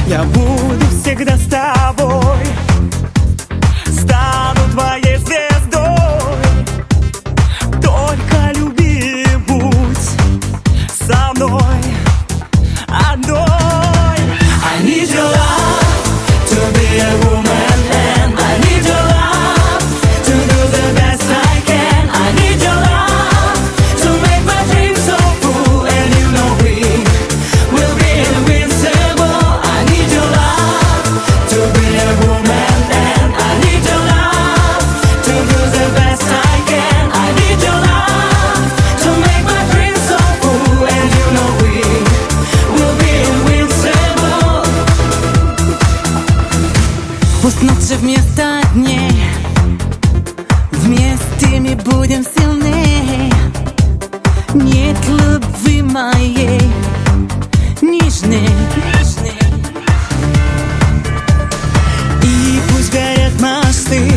Я буду всегда с тобой, стану твоей звездой. Только люби, будь со мной одной. I need your love to be a woman, and I need your love to do the best I can. I need your love to make my dreams so full, and you know we will be invincible. I need your love to be a woman, and I need your love to do the best I can. I need your love to make my dreams so full, and you know we will be invincible. Пусть ночи вместо дней, вместе мы будем сильнее. Нет любви моей нежной. И пусть горят мосты,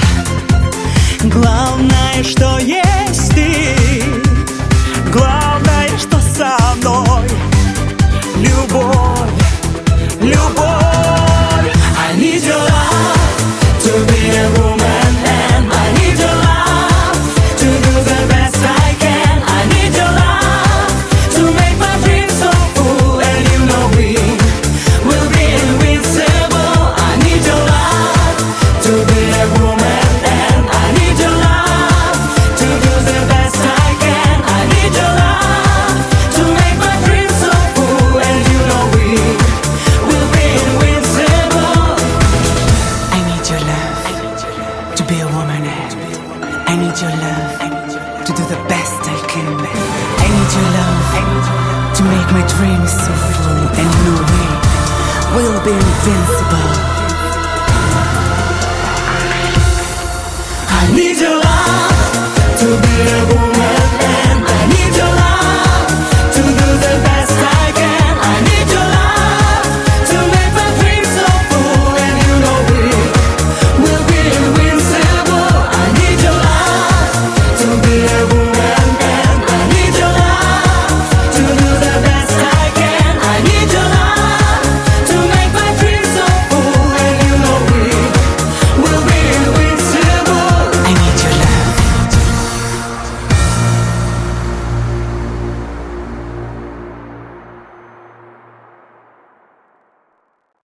главное, что есть ты. Главное, что со мной любовь, любовь. I need your love to be a woman, and I need your love to do the best I can. I need your love to make my dreams so full, and you know we will be invincible. I need your love to be a woman, and I need your love to do the best I can. I need your love to make my dreams so full, and you know we will be invincible. I need your love to be a woman, and I need your love to do the best I can. I need your love to make my dreams so full, and you know we will be invincible. I need your love to be a woman.